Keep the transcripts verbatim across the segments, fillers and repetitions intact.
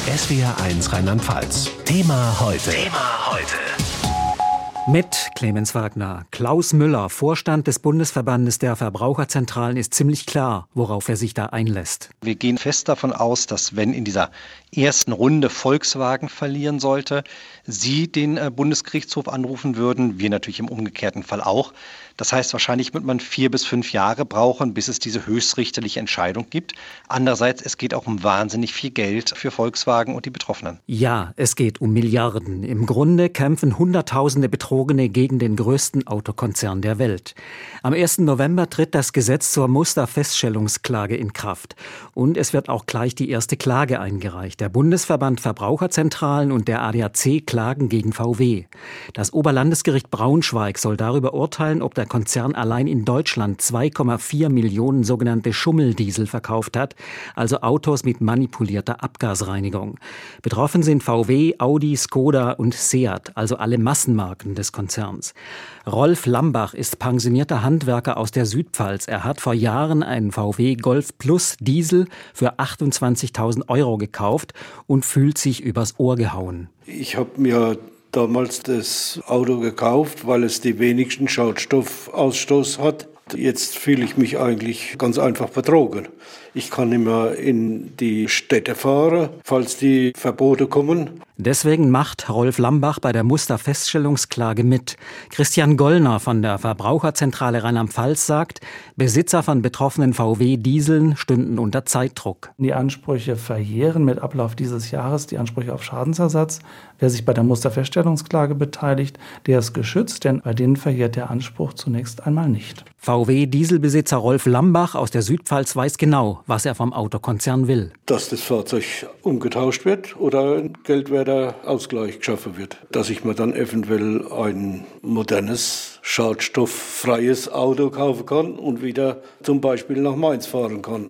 S W R eins Rheinland-Pfalz. Thema heute. Thema heute. Mit Clemens Wagner. Klaus Müller, Vorstand des Bundesverbandes der Verbraucherzentralen, ist ziemlich klar, worauf er sich da einlässt. Wir gehen fest davon aus, dass wenn in dieser ersten Runde Volkswagen verlieren sollte, Sie den Bundesgerichtshof anrufen würden, wir natürlich im umgekehrten Fall auch. Das heißt, wahrscheinlich wird man vier bis fünf Jahre brauchen, bis es diese höchstrichterliche Entscheidung gibt. Andererseits, es geht auch um wahnsinnig viel Geld für Volkswagen und die Betroffenen. Ja, es geht um Milliarden. Im Grunde kämpfen Hunderttausende Betrogene gegen den größten Autokonzern der Welt. Am ersten November tritt das Gesetz zur Musterfeststellungsklage in Kraft. Und es wird auch gleich die erste Klage eingereicht. Der Bundesverband Verbraucherzentralen und der A D A C klagen gegen V W. Das Oberlandesgericht Braunschweig soll darüber urteilen, ob der Konzern allein in Deutschland zwei Komma vier Millionen sogenannte Schummeldiesel verkauft hat, also Autos mit manipulierter Abgasreinigung. Betroffen sind V W, Audi, Skoda und Seat, also alle Massenmarken des Konzerns. Rolf Lambach ist pensionierter Handwerker aus der Südpfalz. Er hat vor Jahren einen V W Golf Plus Diesel für achtundzwanzigtausend Euro gekauft und fühlt sich übers Ohr gehauen. Ich habe mir damals das Auto gekauft, weil es die wenigsten Schadstoffausstoß hat. Jetzt fühle ich mich eigentlich ganz einfach betrogen. Ich kann nicht mehr in die Städte fahren, falls die Verbote kommen. Deswegen macht Rolf Lambach bei der Musterfeststellungsklage mit. Christian Gollner von der Verbraucherzentrale Rheinland-Pfalz sagt, Besitzer von betroffenen V W-Dieseln stünden unter Zeitdruck. Die Ansprüche verjähren mit Ablauf dieses Jahres, die Ansprüche auf Schadensersatz. Wer sich bei der Musterfeststellungsklage beteiligt, der ist geschützt, denn bei denen verjährt der Anspruch zunächst einmal nicht. V W-Dieselbesitzer Rolf Lambach aus der Südpfalz weiß genau, was er vom Autokonzern will. Dass das Fahrzeug umgetauscht wird oder ein geldwerter Ausgleich geschaffen wird. Dass ich mir dann eventuell ein modernes, schadstofffreies Auto kaufen kann und wieder zum Beispiel nach Mainz fahren kann.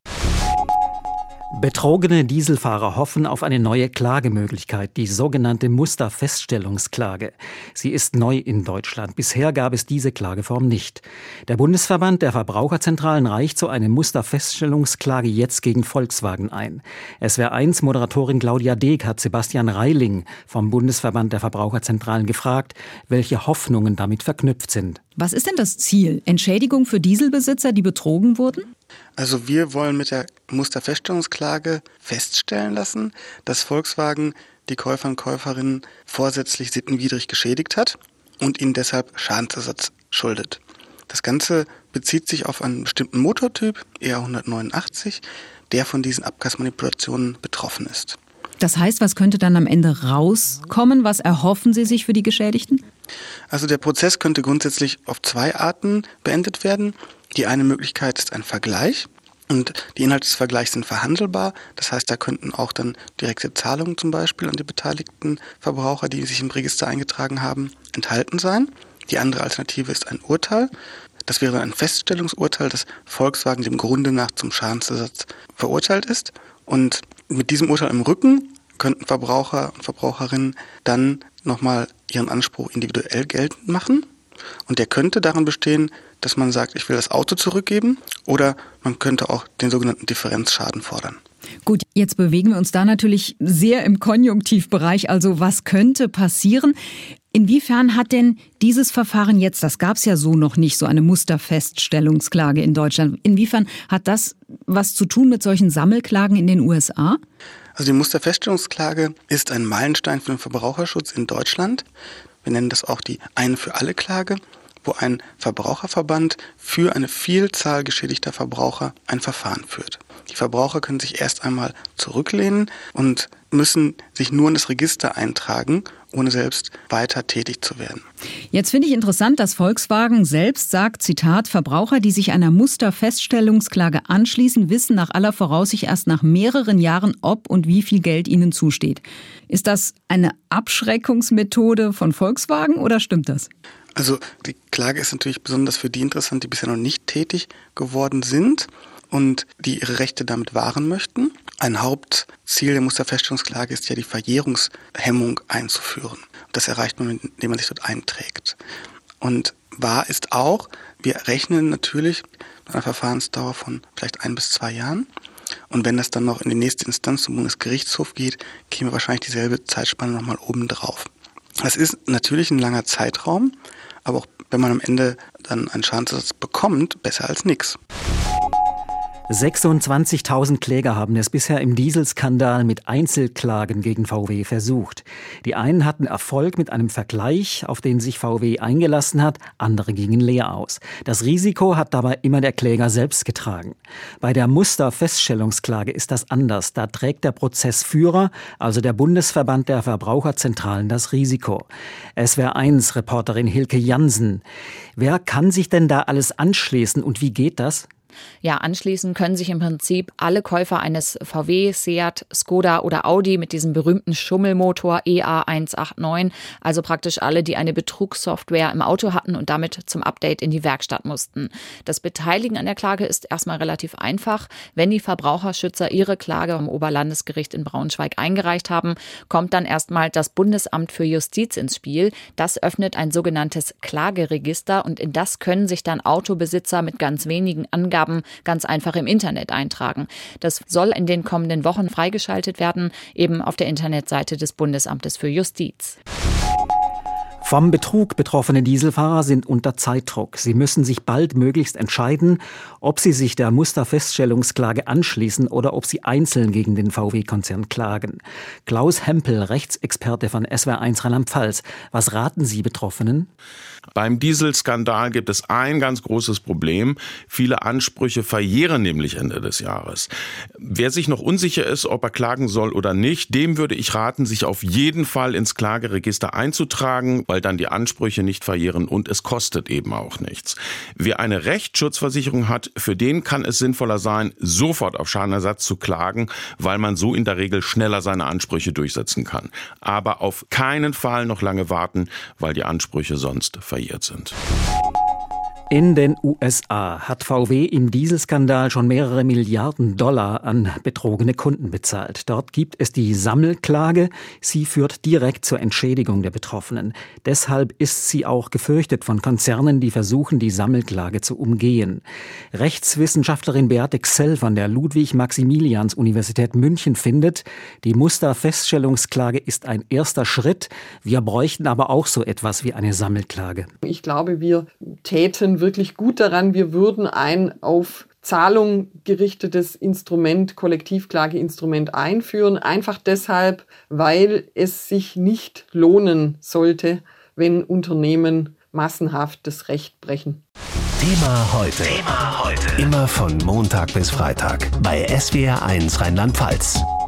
Betrogene Dieselfahrer hoffen auf eine neue Klagemöglichkeit, die sogenannte Musterfeststellungsklage. Sie ist neu in Deutschland. Bisher gab es diese Klageform nicht. Der Bundesverband der Verbraucherzentralen reicht so eine Musterfeststellungsklage jetzt gegen Volkswagen ein. S W R eins Moderatorin Claudia Deek hat Sebastian Reiling vom Bundesverband der Verbraucherzentralen gefragt, welche Hoffnungen damit verknüpft sind. Was ist denn das Ziel? Entschädigung für Dieselbesitzer, die betrogen wurden? Also wir wollen mit der Musterfeststellungsklage feststellen lassen, dass Volkswagen die Käufer und Käuferinnen vorsätzlich sittenwidrig geschädigt hat und ihnen deshalb Schadensersatz schuldet. Das Ganze bezieht sich auf einen bestimmten Motortyp, E R hundertneunundachtzig, der von diesen Abgasmanipulationen betroffen ist. Das heißt, was könnte dann am Ende rauskommen? Was erhoffen Sie sich für die Geschädigten? Also der Prozess könnte grundsätzlich auf zwei Arten beendet werden. Die eine Möglichkeit ist ein Vergleich und die Inhalte des Vergleichs sind verhandelbar. Das heißt, da könnten auch dann direkte Zahlungen zum Beispiel an die beteiligten Verbraucher, die sich im Register eingetragen haben, enthalten sein. Die andere Alternative ist ein Urteil. Das wäre ein Feststellungsurteil, dass Volkswagen dem Grunde nach zum Schadensersatz verurteilt ist. Und mit diesem Urteil im Rücken könnten Verbraucher und Verbraucherinnen dann nochmal ihren Anspruch individuell geltend machen. Und der könnte darin bestehen, dass man sagt, ich will das Auto zurückgeben, oder man könnte auch den sogenannten Differenzschaden fordern. Gut, jetzt bewegen wir uns da natürlich sehr im Konjunktivbereich. Also was könnte passieren? Inwiefern hat denn dieses Verfahren jetzt, das gab es ja so noch nicht, so eine Musterfeststellungsklage in Deutschland, inwiefern hat das was zu tun mit solchen Sammelklagen in den U S A? Also die Musterfeststellungsklage ist ein Meilenstein für den Verbraucherschutz in Deutschland. Wir nennen das auch die Eine-für-alle-Klage, wo ein Verbraucherverband für eine Vielzahl geschädigter Verbraucher ein Verfahren führt. Die Verbraucher können sich erst einmal zurücklehnen und müssen sich nur in das Register eintragen, ohne selbst weiter tätig zu werden. Jetzt finde ich interessant, dass Volkswagen selbst sagt, Zitat, Verbraucher, die sich einer Musterfeststellungsklage anschließen, wissen nach aller Voraussicht erst nach mehreren Jahren, ob und wie viel Geld ihnen zusteht. Ist das eine Abschreckungsmethode von Volkswagen oder stimmt das? Also die Klage ist natürlich besonders für die interessant, die bisher noch nicht tätig geworden sind und die ihre Rechte damit wahren möchten. Ein Hauptziel der Musterfeststellungsklage ist ja, die Verjährungshemmung einzuführen. Das erreicht man, indem man sich dort einträgt. Und wahr ist auch, wir rechnen natürlich mit einer Verfahrensdauer von vielleicht ein bis zwei Jahren. Und wenn das dann noch in die nächste Instanz zum Bundesgerichtshof geht, käme wahrscheinlich dieselbe Zeitspanne nochmal oben drauf. Das ist natürlich ein langer Zeitraum, aber auch wenn man am Ende dann einen Schadensersatz bekommt, besser als nichts. sechsundzwanzigtausend Kläger haben es bisher im Dieselskandal mit Einzelklagen gegen V W versucht. Die einen hatten Erfolg mit einem Vergleich, auf den sich V W eingelassen hat, andere gingen leer aus. Das Risiko hat dabei immer der Kläger selbst getragen. Bei der Musterfeststellungsklage ist das anders. Da trägt der Prozessführer, also der Bundesverband der Verbraucherzentralen, das Risiko. S W R eins Reporterin Hilke Jansen. Wer kann sich denn da alles anschließen und wie geht das? Ja, anschließend können sich im Prinzip alle Käufer eines V W, Seat, Skoda oder Audi mit diesem berühmten Schummelmotor E A eins acht neun, also praktisch alle, die eine Betrugssoftware im Auto hatten und damit zum Update in die Werkstatt mussten. Das Beteiligen an der Klage ist erstmal relativ einfach. Wenn die Verbraucherschützer ihre Klage am Oberlandesgericht in Braunschweig eingereicht haben, kommt dann erstmal das Bundesamt für Justiz ins Spiel. Das öffnet ein sogenanntes Klageregister und in das können sich dann Autobesitzer mit ganz wenigen Angaben ganz einfach im Internet eintragen. Das soll in den kommenden Wochen freigeschaltet werden, eben auf der Internetseite des Bundesamtes für Justiz. Vom Betrug betroffene Dieselfahrer sind unter Zeitdruck. Sie müssen sich baldmöglichst entscheiden, ob sie sich der Musterfeststellungsklage anschließen oder ob sie einzeln gegen den V W-Konzern klagen. Klaus Hempel, Rechtsexperte von S W R eins Rheinland-Pfalz. Was raten Sie Betroffenen? Beim Dieselskandal gibt es ein ganz großes Problem. Viele Ansprüche verjähren nämlich Ende des Jahres. Wer sich noch unsicher ist, ob er klagen soll oder nicht, dem würde ich raten, sich auf jeden Fall ins Klageregister einzutragen, weil dann die Ansprüche nicht verjähren und es kostet eben auch nichts. Wer eine Rechtsschutzversicherung hat, für den kann es sinnvoller sein, sofort auf Schadenersatz zu klagen, weil man so in der Regel schneller seine Ansprüche durchsetzen kann. Aber auf keinen Fall noch lange warten, weil die Ansprüche sonst verjährt sind. In den U S A hat V W im Dieselskandal schon mehrere Milliarden Dollar an betrogene Kunden bezahlt. Dort gibt es die Sammelklage. Sie führt direkt zur Entschädigung der Betroffenen. Deshalb ist sie auch gefürchtet von Konzernen, die versuchen, die Sammelklage zu umgehen. Rechtswissenschaftlerin Beate Xell von der Ludwig-Maximilians-Universität München findet, die Musterfeststellungsklage ist ein erster Schritt. Wir bräuchten aber auch so etwas wie eine Sammelklage. Ich glaube, wir täten wirklich gut daran, wir würden ein auf Zahlung gerichtetes Instrument, Kollektivklageinstrument einführen. Einfach deshalb, weil es sich nicht lohnen sollte, wenn Unternehmen massenhaft das Recht brechen. Thema heute. Thema heute. Immer von Montag bis Freitag bei S W R eins Rheinland-Pfalz.